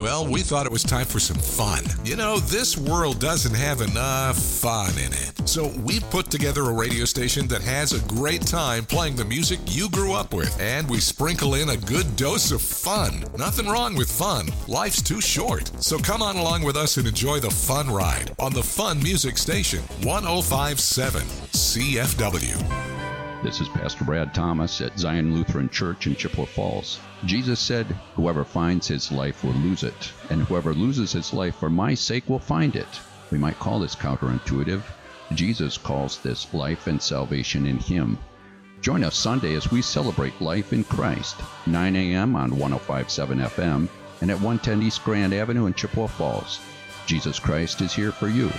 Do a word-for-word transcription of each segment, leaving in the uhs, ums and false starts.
Well, we thought it was time for some fun. You know, this world doesn't have enough fun in it. So we've put together a radio station that has a great time playing the music you grew up with. And we sprinkle in a good dose of fun. Nothing wrong with fun. Life's too short. So come on along with us and enjoy the fun ride on the Fun Music Station, one oh five point seven C F W. This is Pastor Brad Thomas at Zion Lutheran Church in Chippewa Falls. Jesus said, "Whoever finds his life will lose it, and whoever loses his life for my sake will find it." We might call this counterintuitive. Jesus calls this life and salvation in him. Join us Sunday as we celebrate life in Christ, nine a.m. on one oh five point seven F M and at one ten East Grand Avenue in Chippewa Falls. Jesus Christ is here for you.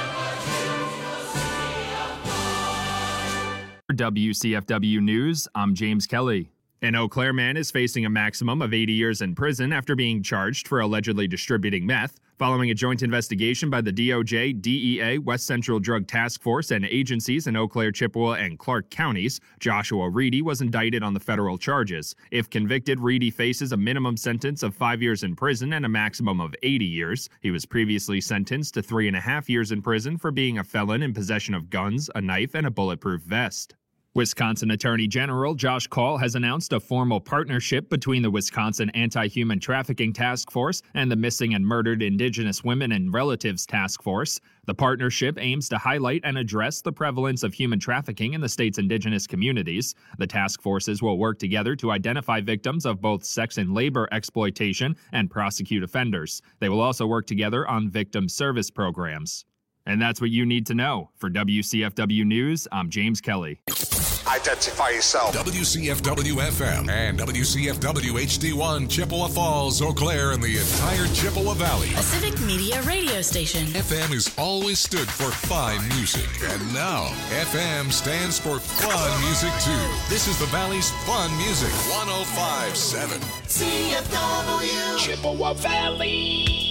For W C F W News, I'm James Kelly. An Eau Claire man is facing a maximum of eighty years in prison after being charged for allegedly distributing meth. Following a joint investigation by the D O J, D E A, West Central Drug Task Force, and agencies in Eau Claire, Chippewa, and Clark counties, Joshua Reedy was indicted on the federal charges. If convicted, Reedy faces a minimum sentence of five years in prison and a maximum of eighty years. He was previously sentenced to three and a half years in prison for being a felon in possession of guns, a knife, and a bulletproof vest. Wisconsin Attorney General Josh Kaul has announced a formal partnership between the Wisconsin Anti-Human Trafficking Task Force and the Missing and Murdered Indigenous Women and Relatives Task Force. The partnership aims to highlight and address the prevalence of human trafficking in the state's indigenous communities. The task forces will work together to identify victims of both sex and labor exploitation and prosecute offenders. They will also work together on victim service programs. And that's what you need to know. For W C F W News, I'm James Kelly. Identify yourself. W C F W F M and W C F W H D one, Chippewa Falls, Eau Claire, and the entire Chippewa Valley. A civic media radio station. F M has always stood for fine music. And now, F M stands for fun music, too. This is the Valley's fun music. one oh five point seven C F W. Chippewa Valley.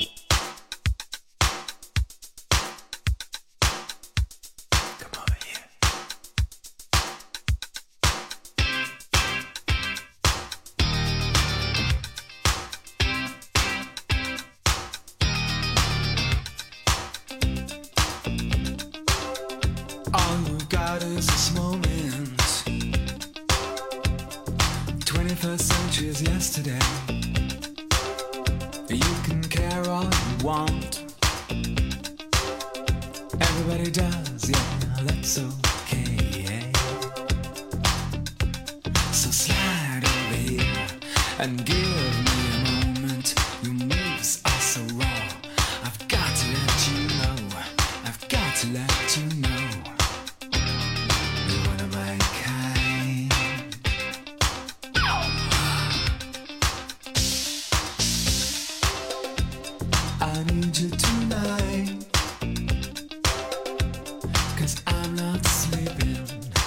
Yesterday, you can care all you want. Everybody does, yeah, that's okay. So slide over here and give me a moment. Your moves are so raw. I've got to let you know. I've got to let you know. You're one of my kind. I need you tonight, 'cause I'm not sleeping.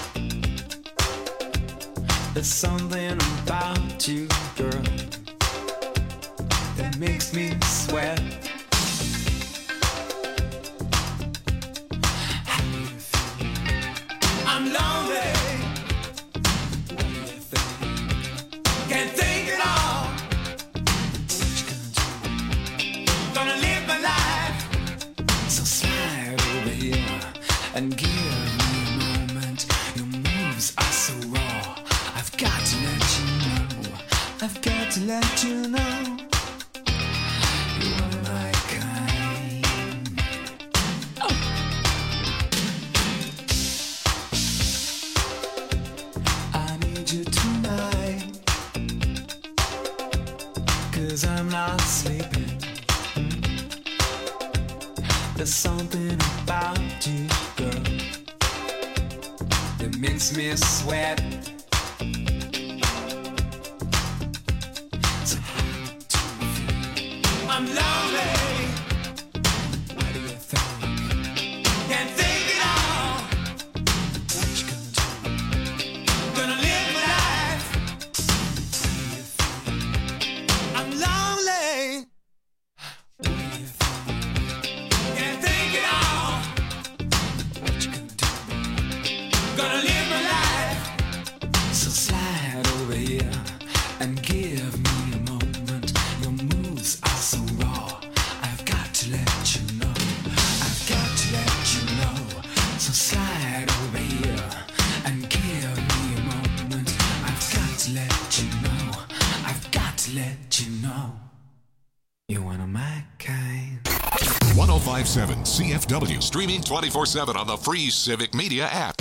There's something about you, girl, that makes me sweat. How do you feel? I'm lonely. What do you think? Can't think at all. What you gonna do? Gonna live my life. So slide over here and give me a moment. Your moves are so raw. I've got to let you know. I've got to let you know. You are my kind. Oh. I need you tonight, 'cause I'm not sleeping. There's something about you, girl, that makes me sweat. So how do you feel? I'm lonely. What do you think? Can't think at all. What you gonna do? Gonna live my life. What do you think? I'm lonely. What do you think? Can't think at all. What you gonna do? Gonna live my life. So slide over here and give me a moment. Your moves are so raw. You're one of my kind. one oh five point seven C F W, streaming twenty-four seven on the free Civic Media app.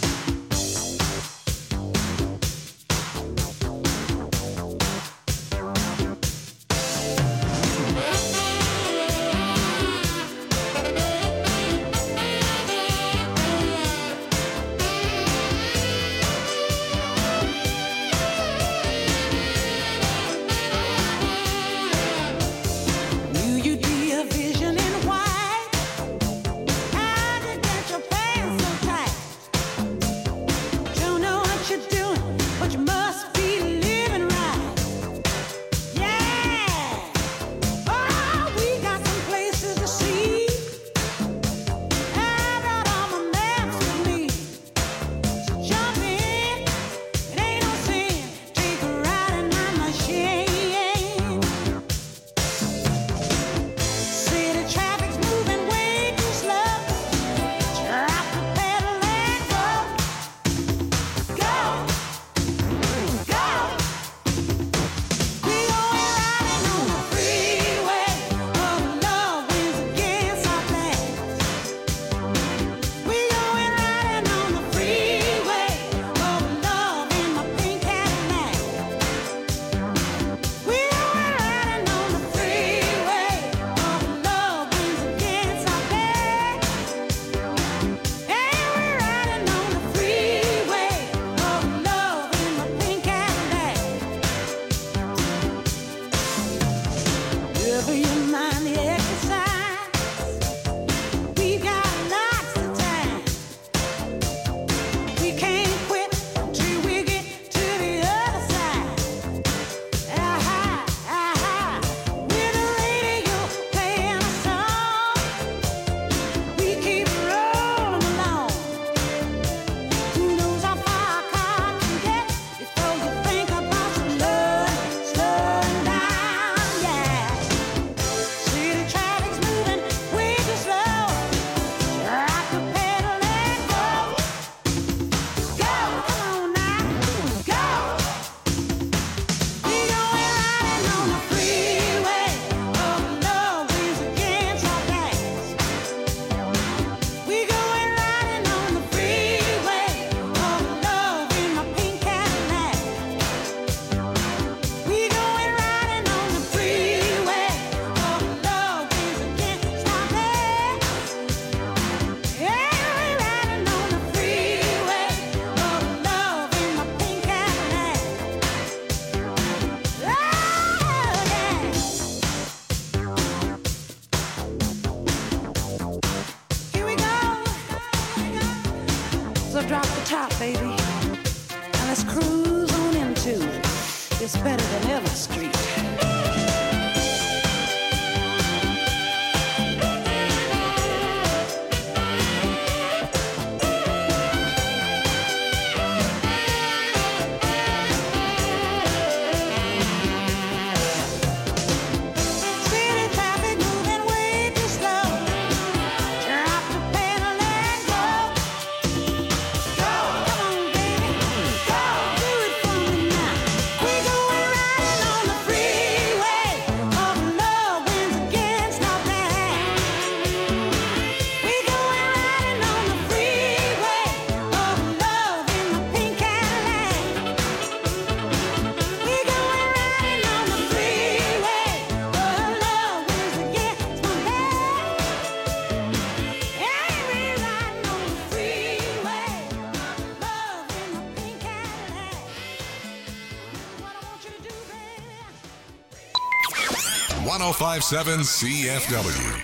one oh five point seven C F W.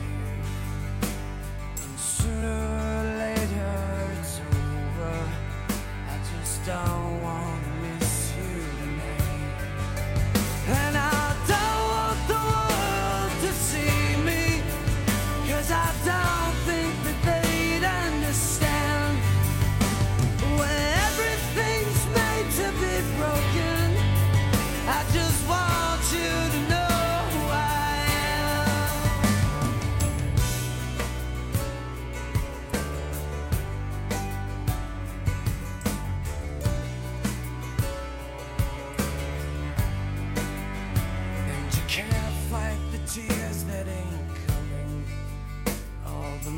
Sooner or later it's over.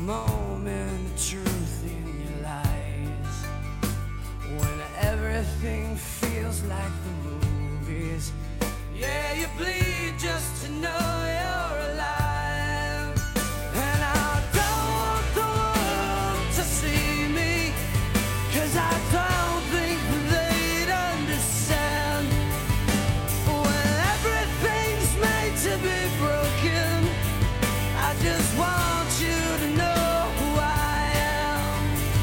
moment of truth in your lies. When everything feels like the movies. Yeah, you bleed just to know you're alive. And I don't want the world to see me, 'cause I don't think they'd understand. When everything's made to be broken, I just want you to know who I am.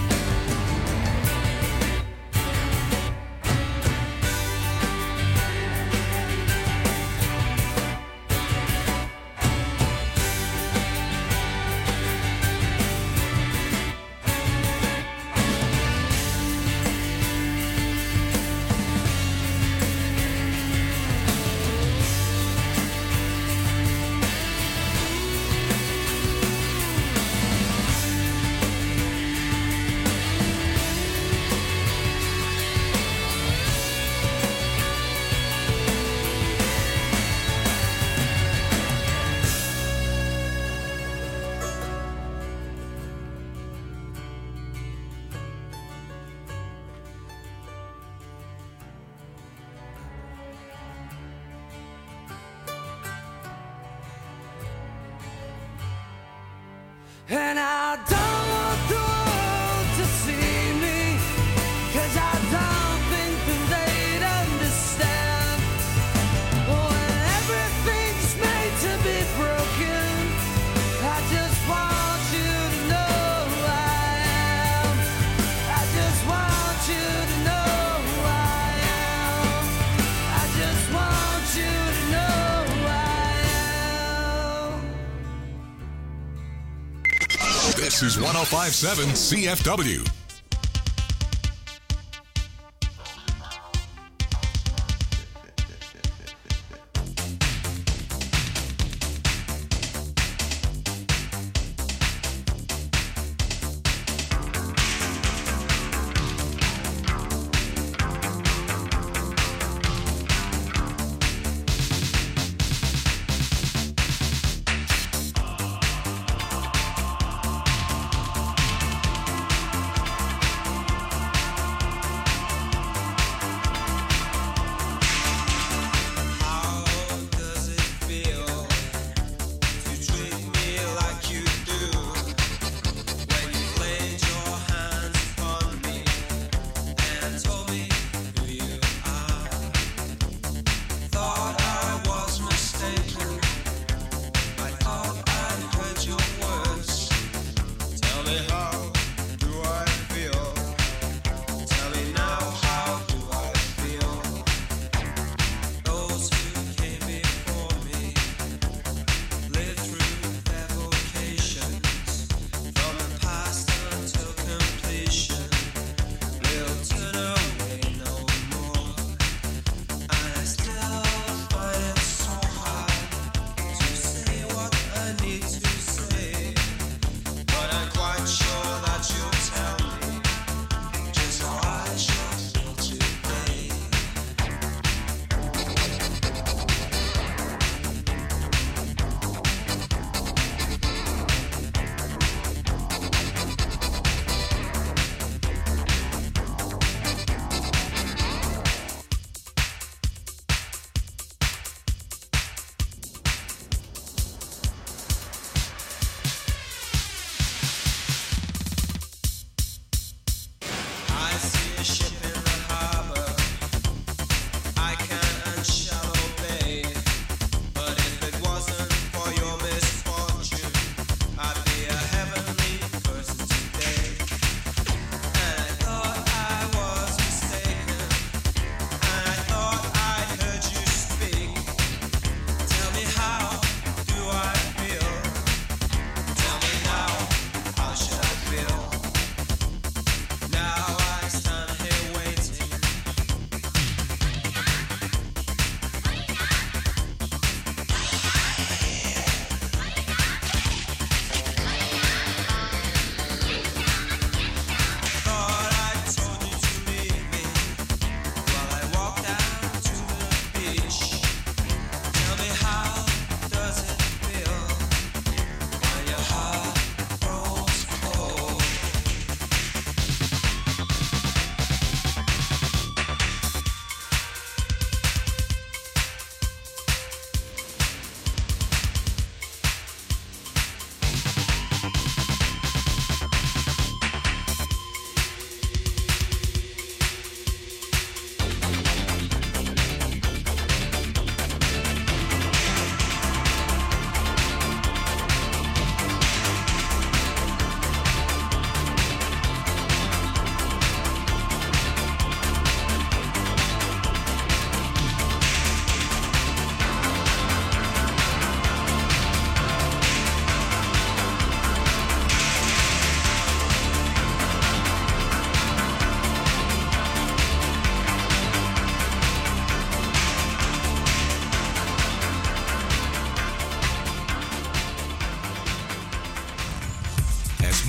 And I don't want the world to see me, 'cause I don't think that they'd understand. When everything's made to be broken, I just want you to know who I am. I just want you to know who I am. I just want you to know who I am. This is one oh five point seven C F W.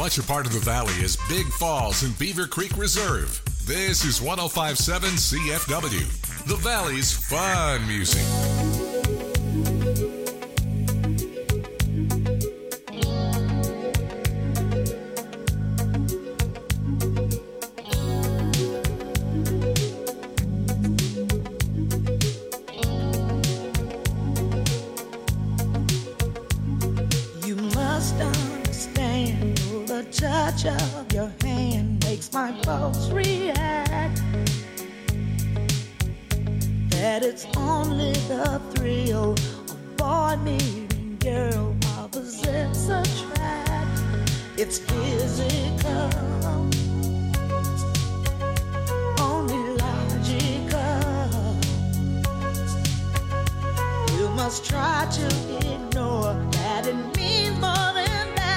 Much a part of the valley is Big Falls and Beaver Creek Reserve. This is one oh five point seven C F W, the Valley's fun music. Of your hand makes my pulse react. That it's only the thrill of boy meeting girl opposites attract. It's physical, only logical. You must try to ignore that it means more than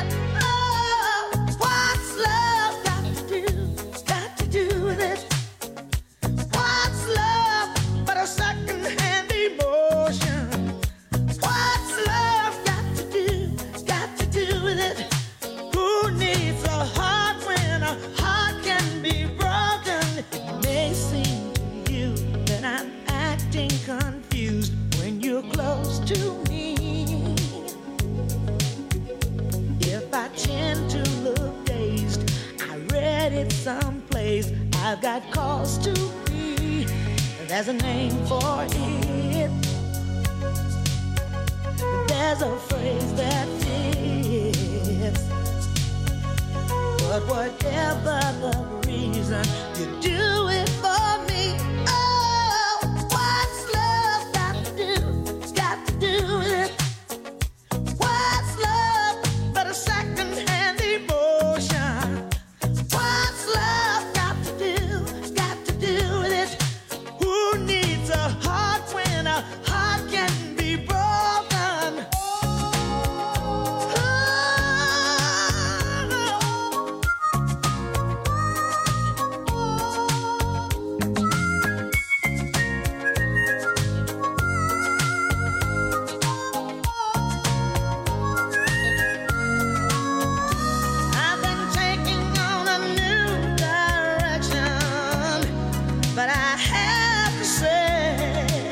someplace. I've got cause to be. There's a name for it. There's a phrase that fits. But whatever the reason, you do it for me. Oh, what's love got to do? It's got to do with it. What's love but a second-hand emotion? What's love got to do? Got to do with it. Who needs a heart when a heart can be broken? I've been taking on a new direction, but I have to say,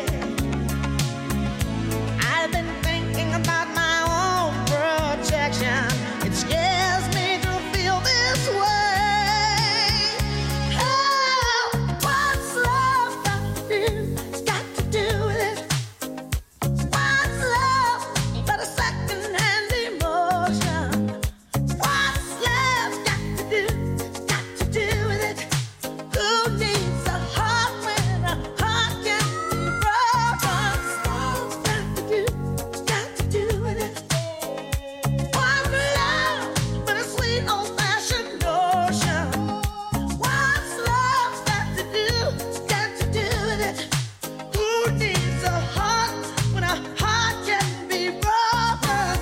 I've been thinking about my own protection. It scares me to feel this way. Oh, what's love got to do? It's got to do with it. What's love but a second-hand emotion? What's love got to do? Got to do with it. Who needs a heart when a heart can be broken? What's got to do? Got to do with it. What's love but a sweet old-fashioned notion? What's love got to do? Got to do with it. Who needs a heart when a heart can be broken?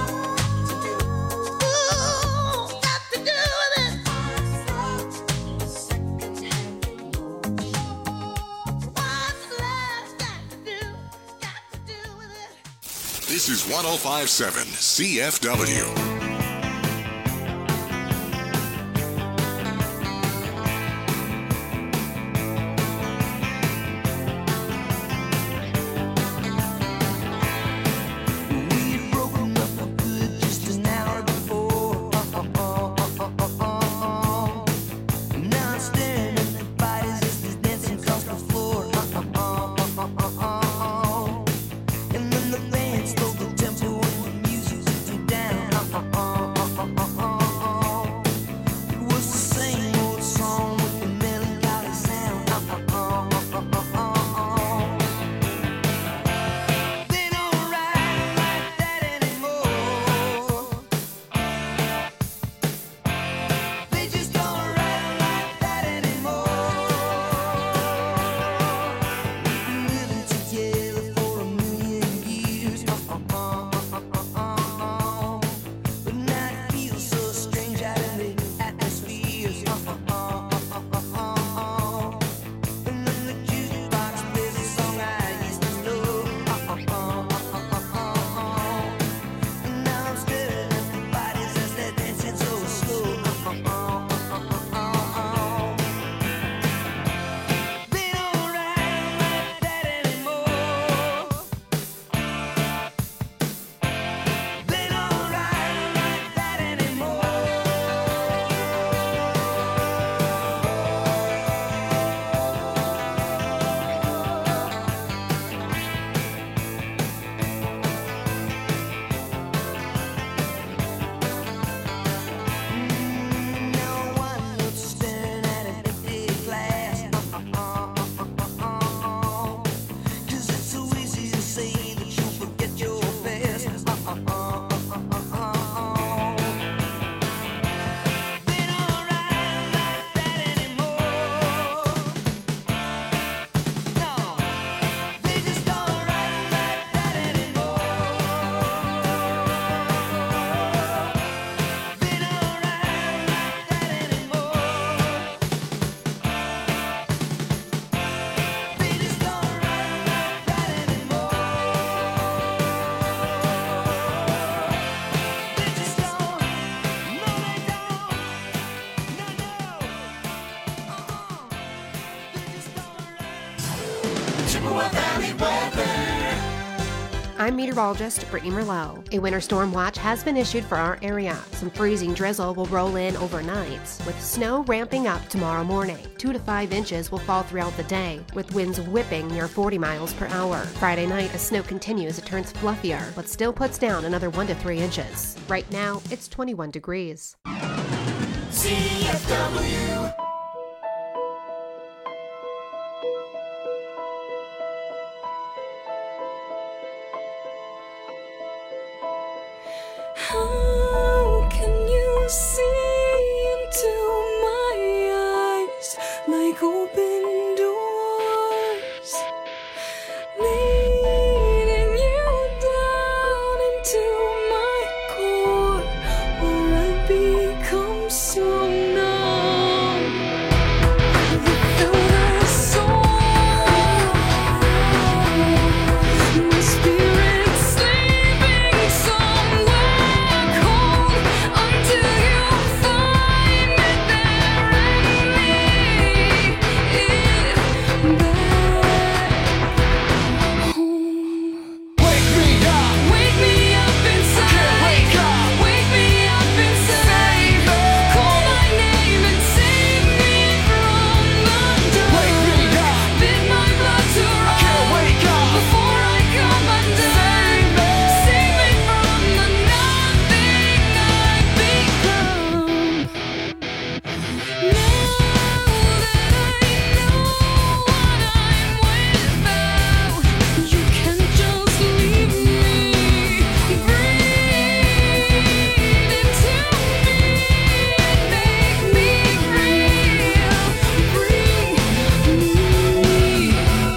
Ooh, got to do with it. What's love got to do? Got to do with it. This is one oh five point seven C F W. We'd broken up for good just an hour before. Now I'm staring at the bodies as they're dancing across the floor. And then the band slowed the tempo and the music took me down. Chippewa Valley weather. I'm meteorologist Brittany Merlot. A winter storm watch has been issued for our area. Some freezing drizzle will roll in overnight, with snow ramping up tomorrow morning. Two to five inches will fall throughout the day, with winds whipping near forty miles per hour. Friday night, as snow continues, it turns fluffier, but still puts down another one to three inches. Right now, it's twenty-one degrees. C F W. How can you see into my eyes like open doors, leading you down into my core, where I become so numb without a soul? My spirit sleeping somewhere cold until you find me there and lead it back home. Wake me up. Wake me up inside. Can't wake up. Wake me up inside. Call my name and save me from the dark. Wake me up. Bid my blood to rise. Can't wake up. Before I come undone. Save me from the nothing I've become. Now that I know what I'm without, you can just leave me. Breathe into me and make me real. Bring me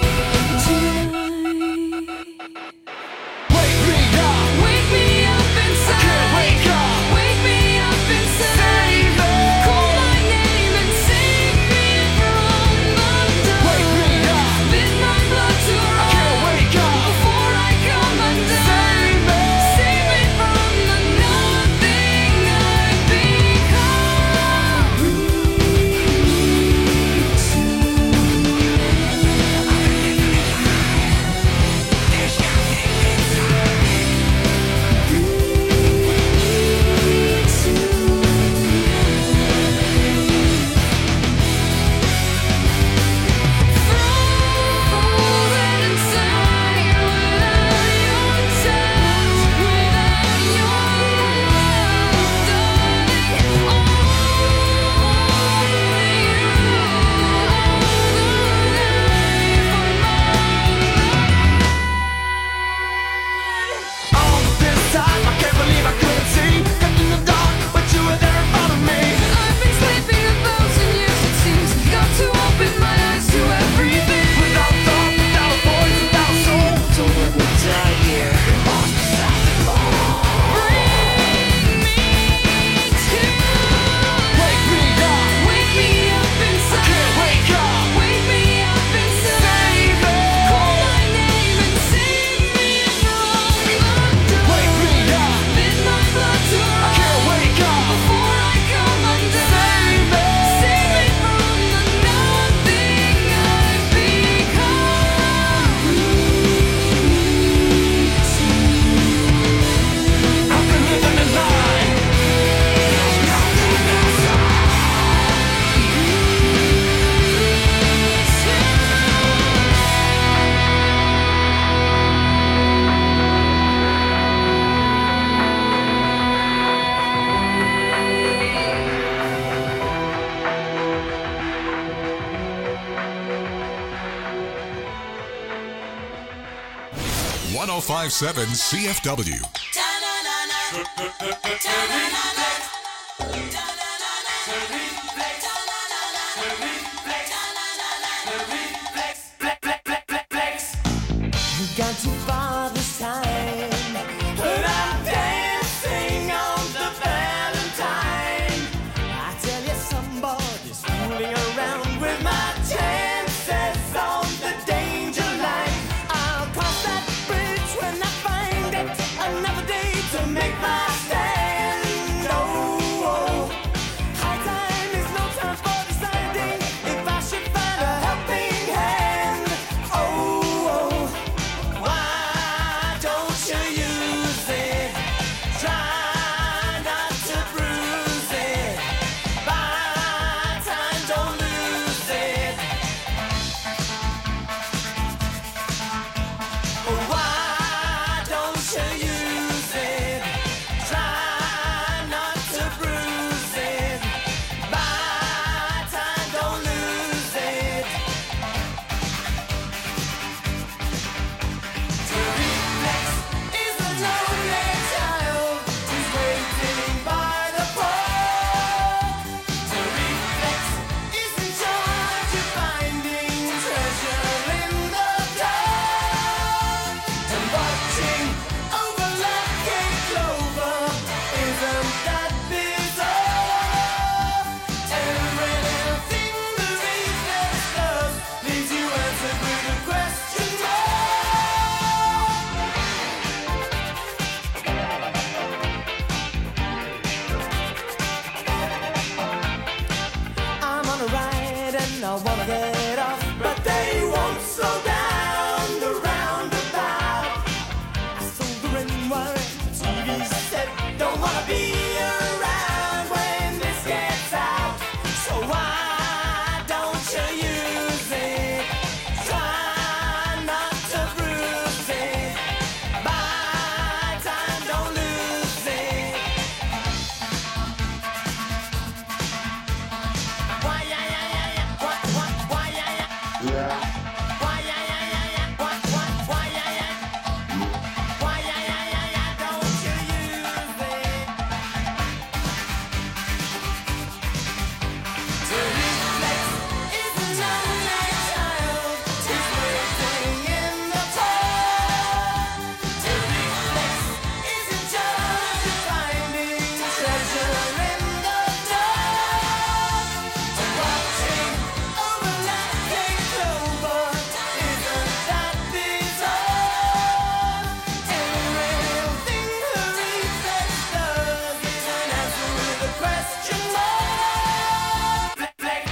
tonight. Wake me up. Wake me up inside. Can't wake up. Wake me up inside. Call my name and save me from the dark. Wake me up. Bid my blood to rise. Can't wake up. Before I come undone. Save me. Save me from the nothing I've become. Frozen inside without your touch, without your love, darling. All this time, I can't believe I couldn't see. Kept in the dark, but you were there in front of me. I've been sleeping a thousand years, it seems. Got to open my eyes to everything. Without thought, without a voice, without soul. Don't let me die here. Lost without the more. Bring me to Wake me up. Wake me up inside. Can't wake up. Wake me up inside. Save me. Call my name and save me from the dark. Wake me up. Bid my blood to rise. Can't wake up. Before I come undone. Save me. Save me from the nothing I've become. I've been living a lie. one oh five point seven C F W. You got too far this time, but I'm dancing on the Valentine. I tell you, somebody's fooling around with my chances on the danger line. I'll cross that bridge when I find it. Another day to make my stand. get off, but they won't slow down the roundabout. I sold the ring wire, the T V set, don't wanna be around when this gets out. So why don't you use it? Try not to bruise it. Buy time, don't lose it. Why, yeah, yeah, yeah, yeah. What, what, why, yeah, yeah. Why, yeah, yeah, yeah, yeah. What, what, why, yeah, yeah. Why, yeah, yeah, yeah, yeah. Don't you use it. To reflex is an unlike child. He's waiting in the cold. To reflex isn't just finding treasure in the dark. To watching overlapping clover isn't that bizarre. Every real thing her reflex does is an answer with a question mark. Reflect.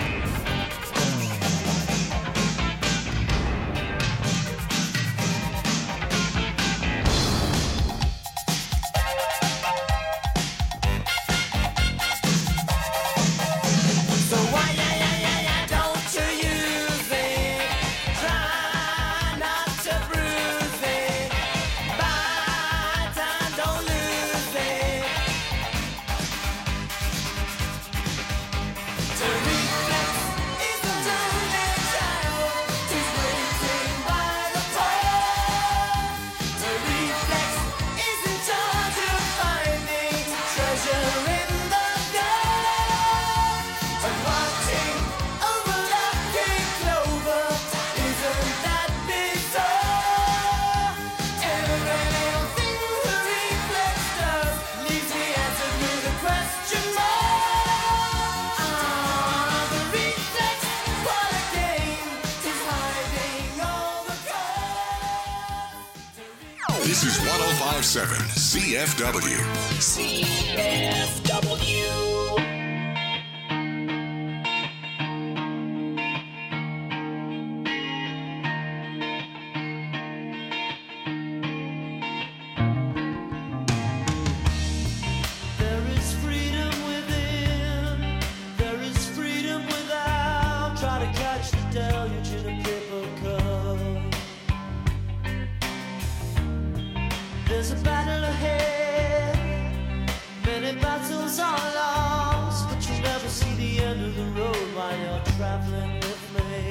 So why, yeah, yeah, yeah, yeah, don't you use it? Try not to bruise it. Buy time, don't lose it. To reflex is a lonely child who's waiting by the pole. To reflex is in charge of finding treasure in the dark. And watching overlapping clover isn't that bizarre. Every little thing the reflex does leaves me answered with a question mark. Ah, the reflex, what a game, is hiding all the cards. This is one oh five point seven C F W. C F W. There is freedom within, there is freedom without. Try to catch the deluge in a paper cup. There's a battle ahead, many battles are lost, but you never see the end of the road while you're traveling with me.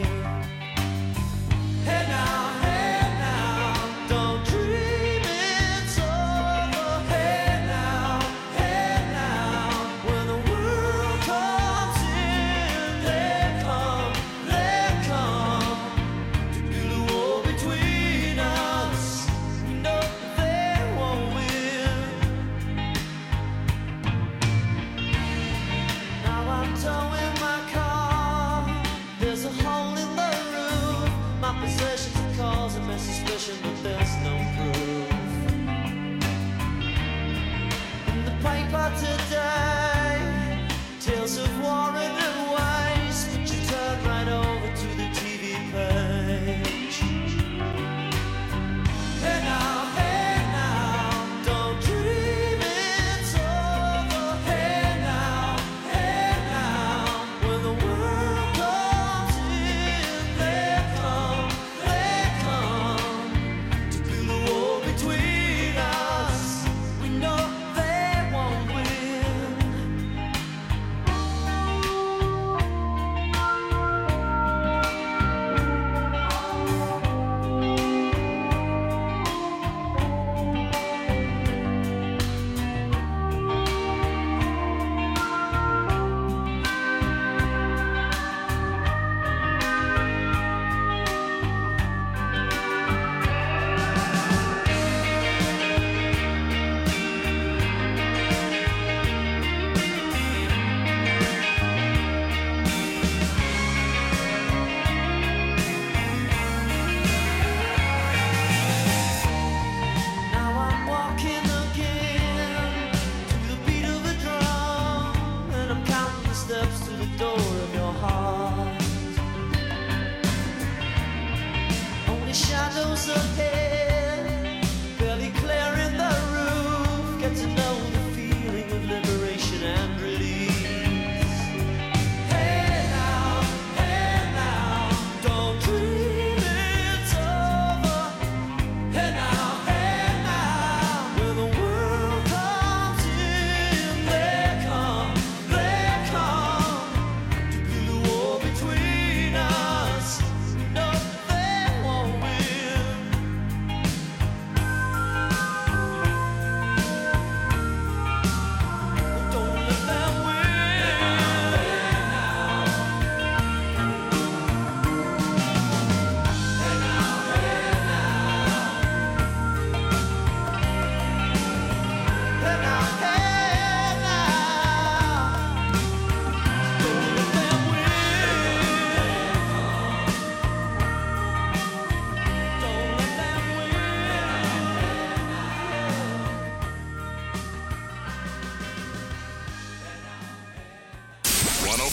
Hey now, hey now, don't dream it's over. Hey now, hey now, when the world comes in, they come, they come.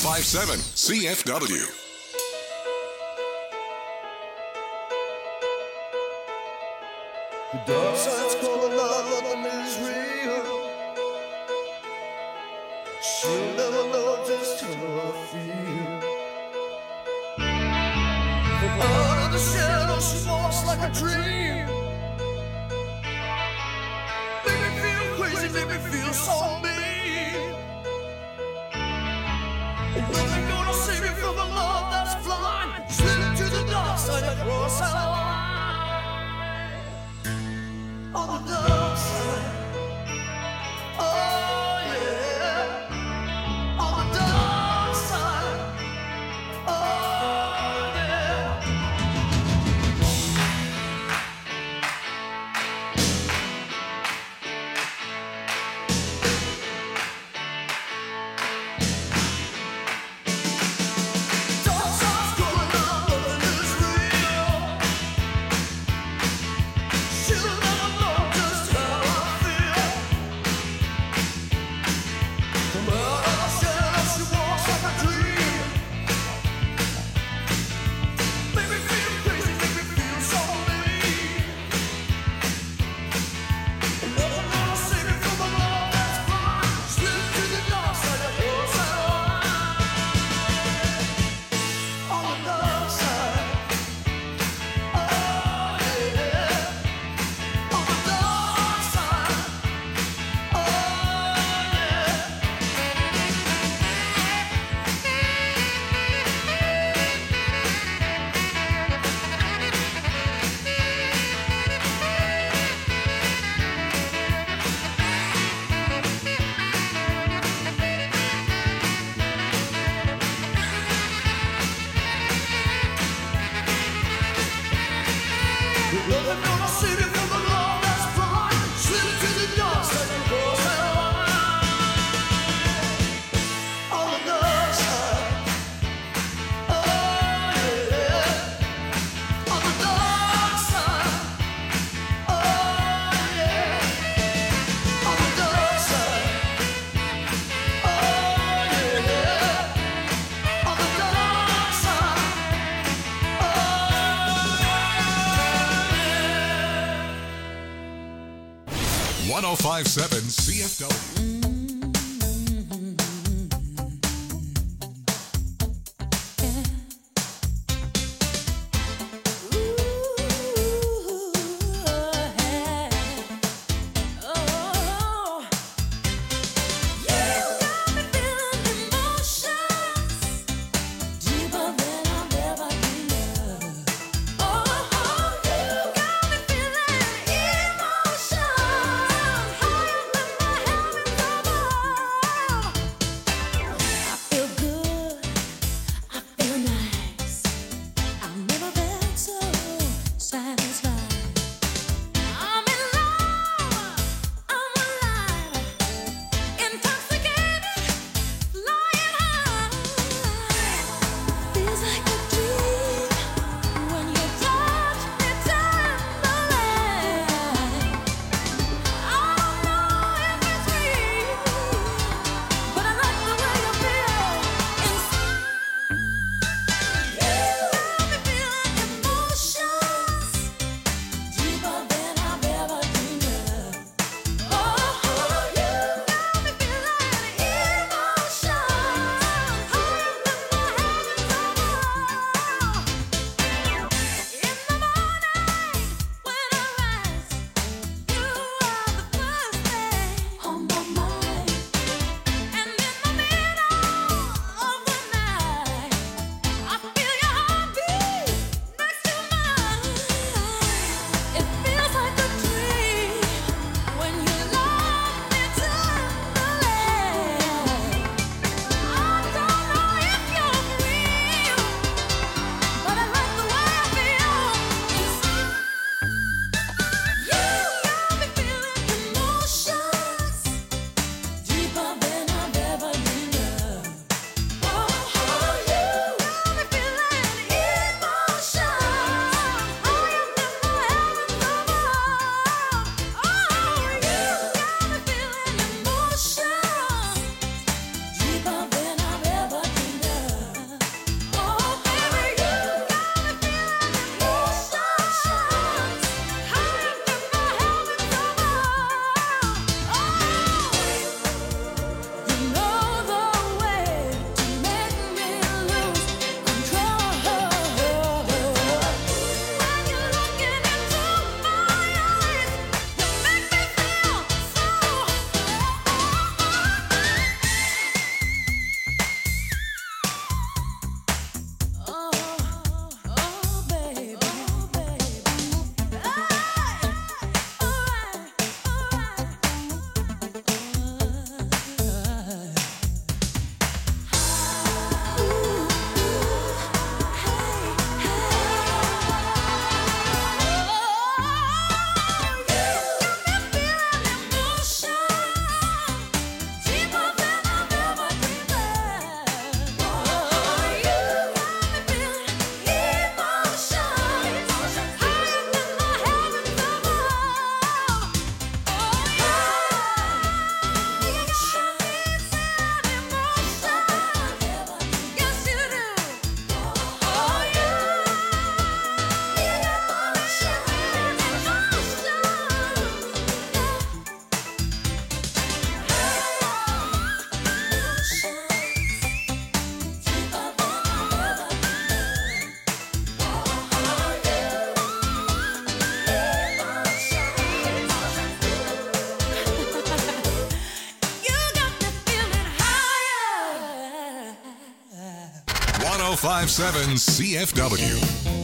five seven C F W. The dark side's calling out, nothing is real. She'll never know just how I feel. From out of the shadow, she walks like a dream. Make me feel crazy, make me feel so mean. And nothing gonna save me from the love that's blind. Slip to the dark side, across our line. On the dark side, oh yeah. On the dark side, oh yeah. Dark side's going on, nothing is real. She'll never know just how I feel. From out of the shadow, she walks like a dream. Make me feel crazy, make me feel so mean. And nothing gonna save me from the love that's blind. Slip to the dark side, across our line. On the dark side, oh yeah. On the dark side, oh yeah. Nothing gonna save me from the love that's blind. Slip to the dark side, across our line. On the dark side, oh yeah. On the dark side, oh yeah. On the dark side, oh yeah. On the dark side, oh yeah. one oh five point seven C F W. Emotions higher than my heaven. five seven C F W.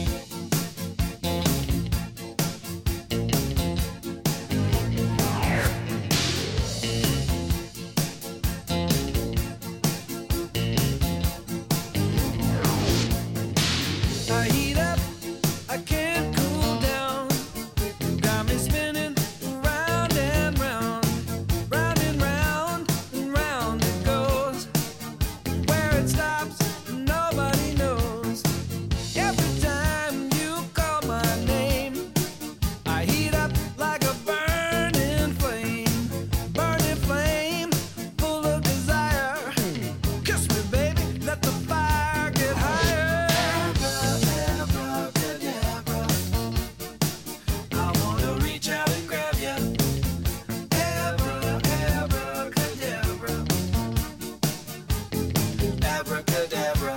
I heat up, I can't cool down. Got me spinning round and round, round and round and round it goes. Where it stops, nobody knows. Every time you call my name, I heat up like a burning flame, burning flame, full of desire. Kiss me, baby, let the fire get higher. I wanna reach out and grab ya. Abra, abracadabra. Abracadabra.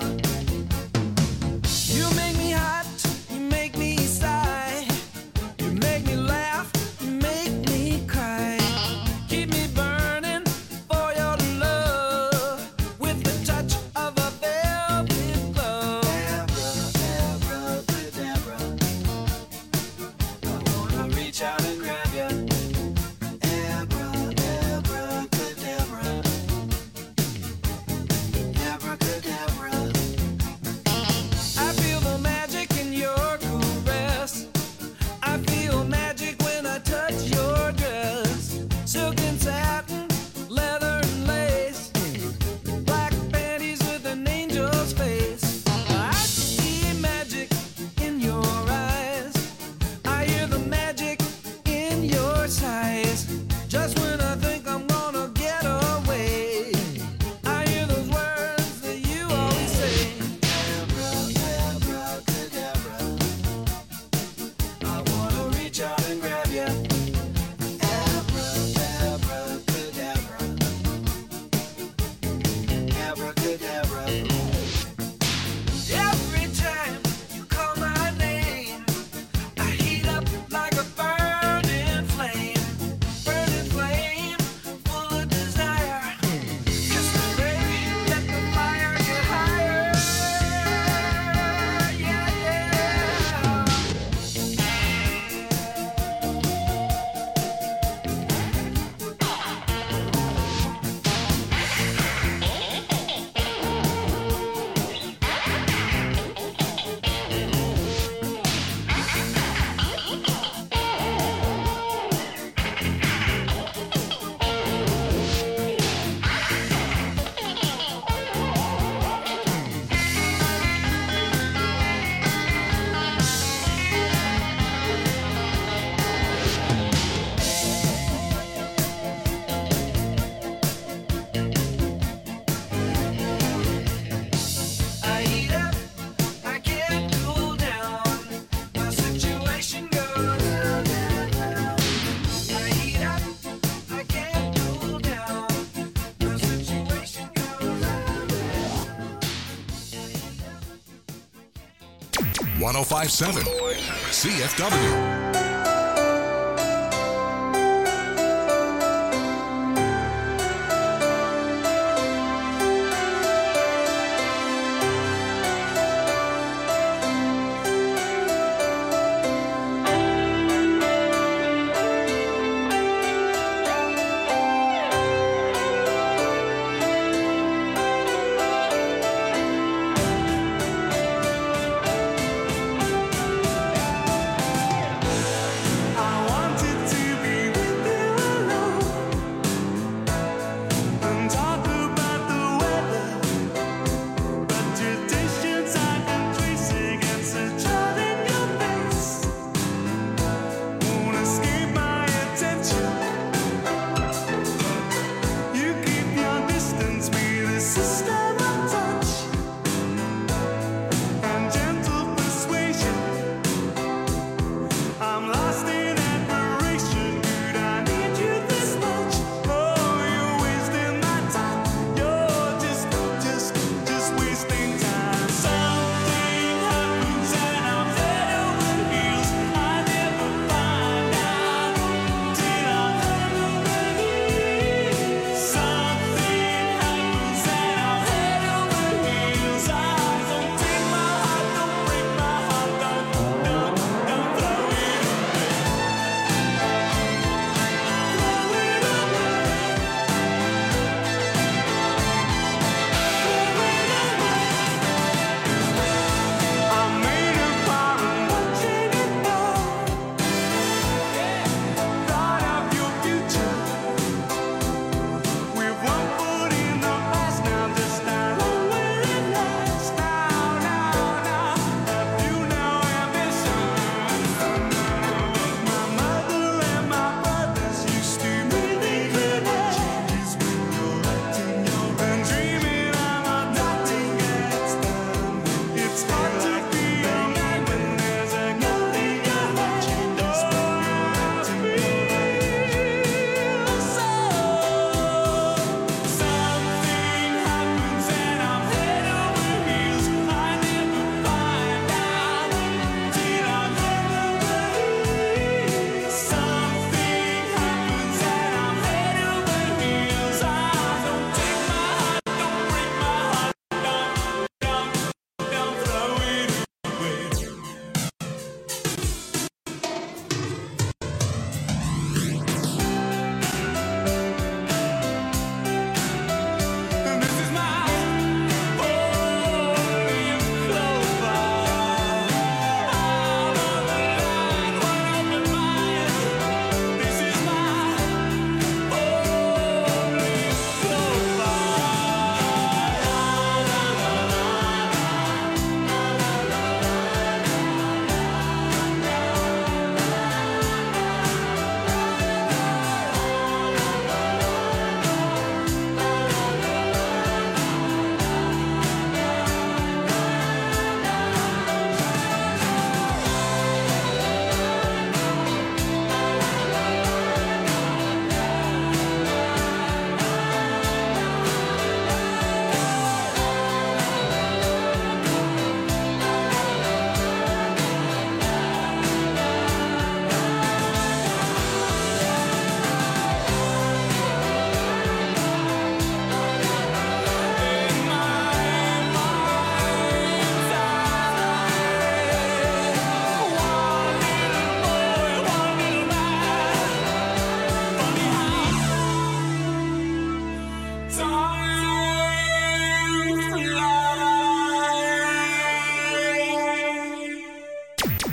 You make me hot, you make me sigh. You make me laugh, you make me cry. Keep me burning for your love with the touch of a velvet glove. Abracadabra. I wanna reach out and grab ya. Abra, abracadabra. Abracadabra. I feel the magic in your caress. I feel magic when I touch your dress. Silk and satin, leather and lace. Black panties with an angel's face. I see magic in your eyes. I hear the magic in your sighs. Just when I think I'm gonna get away, I hear those words that you always say. Abra, abracadabra. I wanna reach out and grab ya. Abra, abracadabra. Abracadabra. Every time you call my name, I heat up like a burning flame, burning flame, full of desire. Kiss me, baby, let the fire get higher. Yeah, yeah. I heat up, I can't cool down. My situation goes down, down, down. I heat up, I can't cool down. My situation goes down, down. one oh five point seven C F W.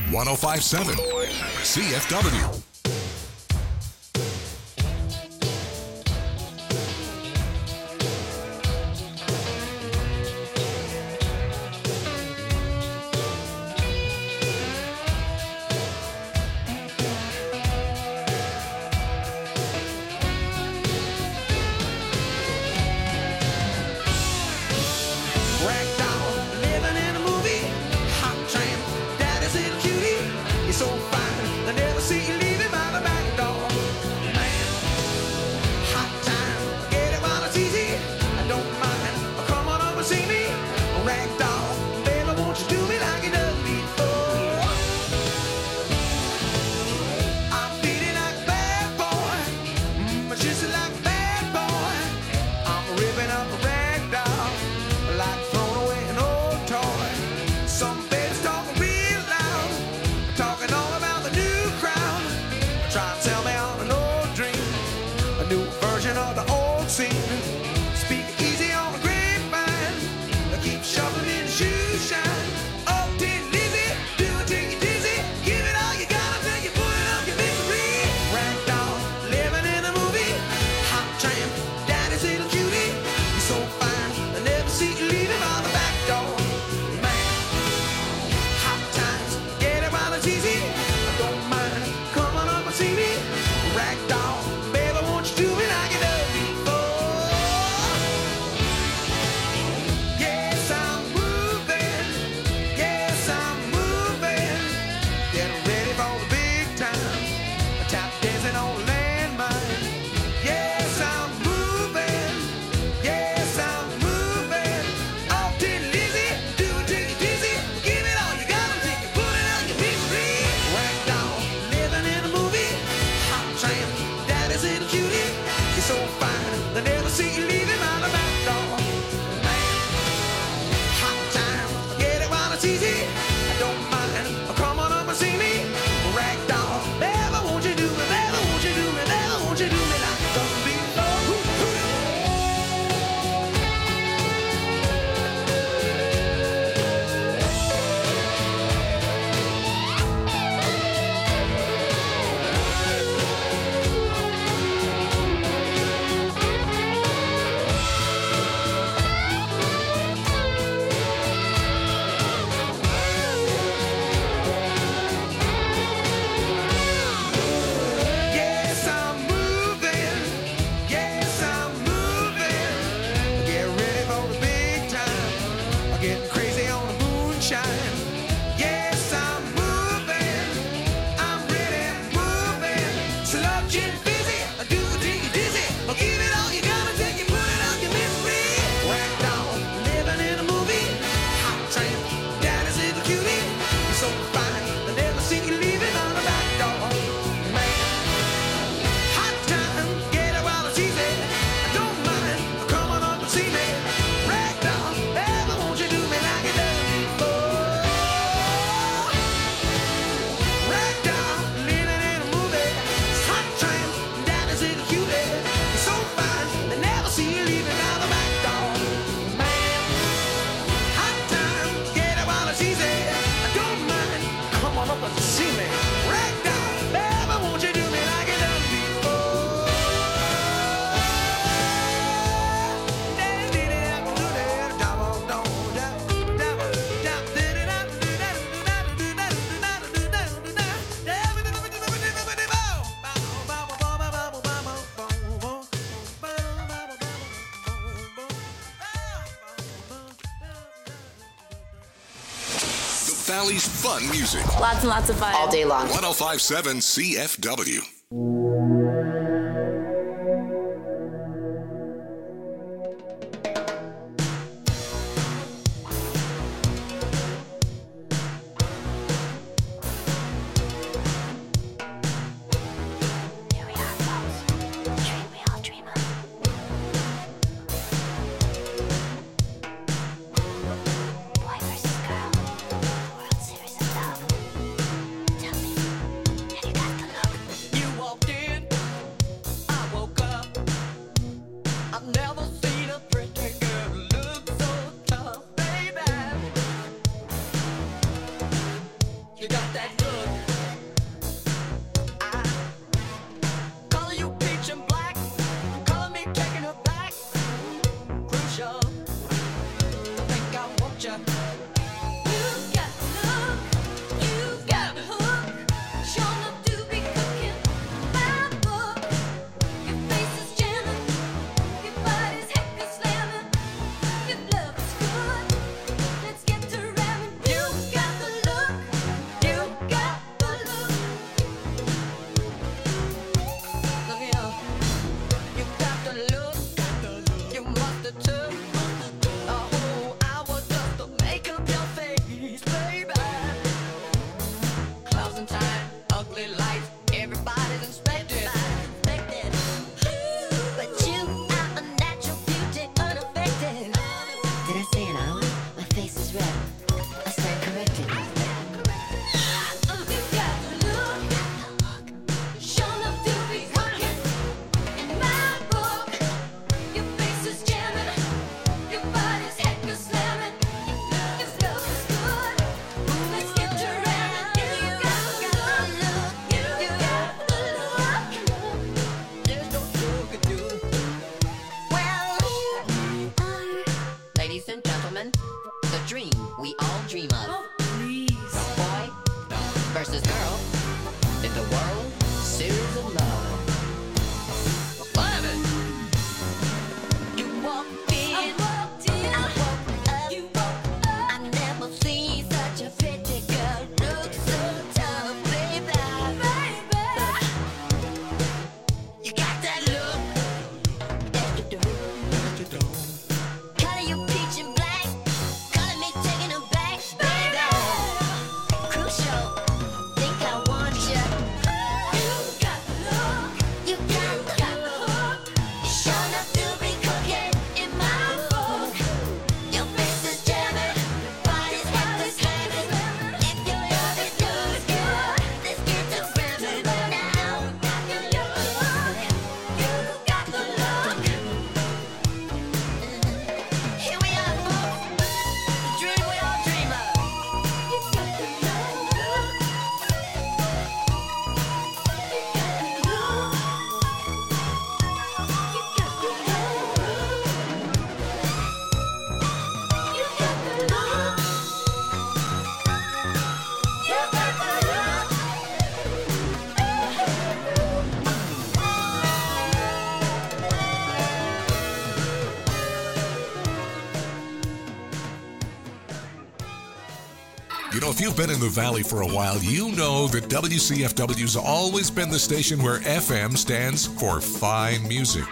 one oh five point seven C F W. Ragdoll, living in a movie. Hot tramp, daddy's little cutie. You're so fine, I never see you leaving by the back door. Man, hot time, get it while it's easy. I don't mind, come on over and see me. Ragdoll, baby, won't you do me like you done before? I'm feeling like a bad boy, mm, just like a bad boy. I'm ripping up a ragdoll, like throwing away an old toy. Some babies talking real loud, talking all about the new crowd. Try to tell me on an old dream, a new version of the old scene. Speak easy on the grapevine, keep shuffling in the shoe shine. Oh, dear Lizzy, do it till you're dizzy. Give it all you got until you put it up your misery. Ragdoll, living in a movie. Hot tramp, daddy's little cutie. You're so fine, I never see you leaving by the back door. Man, hot times, get it while it's easy. I don't mind, come on up and see me. Ragdoll, baby, won't you do me like you done before? Yes, I'm moving. Yes, I'm moving. Getting ready for the big time. Tap dancing on the landmine. Yes, I'm moving. Yes, I'm moving. Oh, dear Lizzy, do it till you're dizzy. Give it all you got until you put it on your misery. Ragdoll, living in a movie. Hot tramp, daddy's little cutie. You're so fine, they never see you leaving out the back door. Man, hot time, get it while it's easy. I don't mind, come on up and see me. Ragdoll, baby, won't you do me, baby, won't you do me, baby, won't you do me like you done before? Yes, I'm moving. Yes, I'm moving. Get ready for the big time. I'm getting crazy on the moonshine. Yes, I'm moving. I'm ready, moving. Sludge and busy. I do it till you're dizzy. I'll give it all you got until you put it on your misery. Ragdoll, living in a movie. Hot tramp, daddy's little cutie. You're so fine, I never see you leaving on the back door. Man, hot time, get it while it's easy. I don't mind, come on up and see me. Ragdoll, baby, won't you do me like you done before? Ragdoll, living in a movie. Hot tramp, daddy's little cutie. You're so fine, they never see you leaving out the back door. Man, hot time, get it while it's easy. I don't mind, come on up and see me. Ragdoll, baby, won't you do me like you done before? The Valley's fun music. Lots and lots of fun. All day long. one oh five point seven C F W. Here we are, folks. Dream we all dream of. Boy versus girl. World Series of Love. Tell me, have you got the look? You walked in was this girl in the world series of love. Love it. You walked in, I walked in, I woke up, you woke up. I never seen such a pretty girl look so tough, baby. Baby, you got that look that you do, that you do. Color you peach and black, color me taking them back, baby. Crucial, think I want you. You got the look, you got the look. You sure enough to be cooking in my book. Your face is jamming, body's head is slamming. If your love is good, good, let's get to ramming now. You look, you got the look. Here we are, folks. The dream we all dream of. You got the look. You know, if you've been in the Valley for a while, you know that W C F W's always been the station where F M stands for fine music.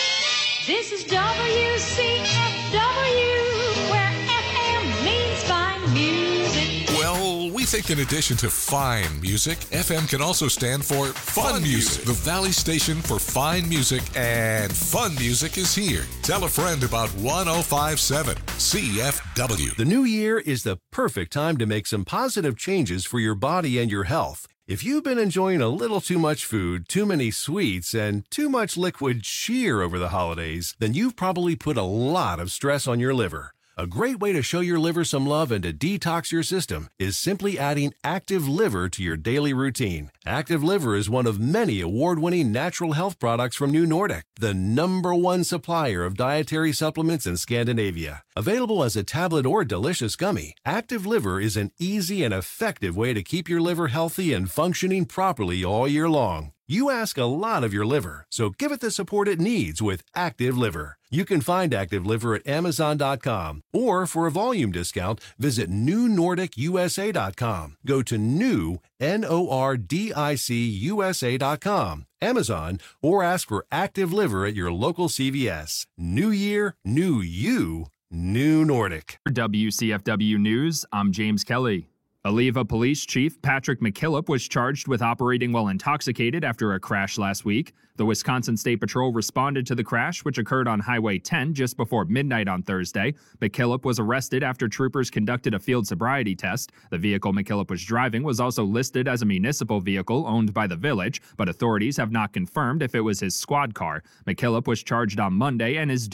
This is W C F W, where F M means fine music. Well, we think in addition to fine music, F M can also stand for fun, music. The Valley station for fine music, and fun music is here. Tell a friend about one oh five point seven C F W. The new year is the perfect time to make some positive changes for your body and your health. If you've been enjoying a little too much food, too many sweets, and too much liquid cheer over the holidays, then you've probably put a lot of stress on your liver. A great way to show your liver some love and to detox your system is simply adding Active Liver to your daily routine. Active Liver is one of many award-winning natural health products from New Nordic, the number one supplier of dietary supplements in Scandinavia. Available as a tablet or delicious gummy, Active Liver is an easy and effective way to keep your liver healthy and functioning properly all year long. You ask a lot of your liver, so give it the support it needs with Active Liver. You can find Active Liver at Amazon dot com, or for a volume discount, visit New Nordic U S A dot com. Go to new, N O R D I C U S A dot com, Amazon, or ask for Active Liver at your local C V S. New year, new you, New Nordic. For W C F W News, I'm James Kelly. Aliva Police Chief Patrick McKillop was charged with operating while intoxicated after a crash last week. The Wisconsin State Patrol responded to the crash, which occurred on Highway ten just before midnight on Thursday. McKillop was arrested after troopers conducted a field sobriety test. The vehicle McKillop was driving was also listed as a municipal vehicle owned by the village, but authorities have not confirmed if it was his squad car. McKillop was charged on Monday and is